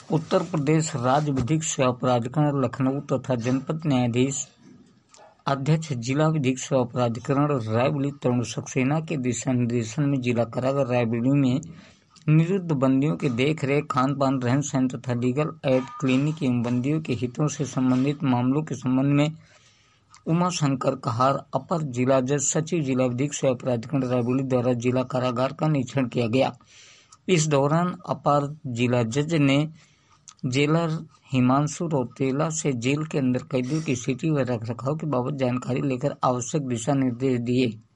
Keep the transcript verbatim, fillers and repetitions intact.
उत्तर प्रदेश राज्य विधिक सेवा प्राधिकरण लखनऊ तथा जनपद न्यायाधीश अध्यक्ष जिला विधिक सेवा प्राधिकरण रायबरेली तरुण सक्सेना के दिशा निर्देशन में जिला कारागार रायबरेली में निरुद्ध बंदियों की देख रेख, खान पान, रहन सहन तथा लीगल एड क्लिनिक एवं बंदियों के हितों से संबंधित मामलों के संबंध में उमा शंकर कहार, अपर जिला जज सचिव जिला विधिक सेवा प्राधिकरण रायबरेली द्वारा जिला कारागार का निरीक्षण किया गया। इस दौरान अपर जिला जज ने जेलर हिमांशु रौतेला से जेल के अंदर कैदियों की स्थिति व रखरखाव के बाबत जानकारी लेकर आवश्यक दिशा निर्देश दिए।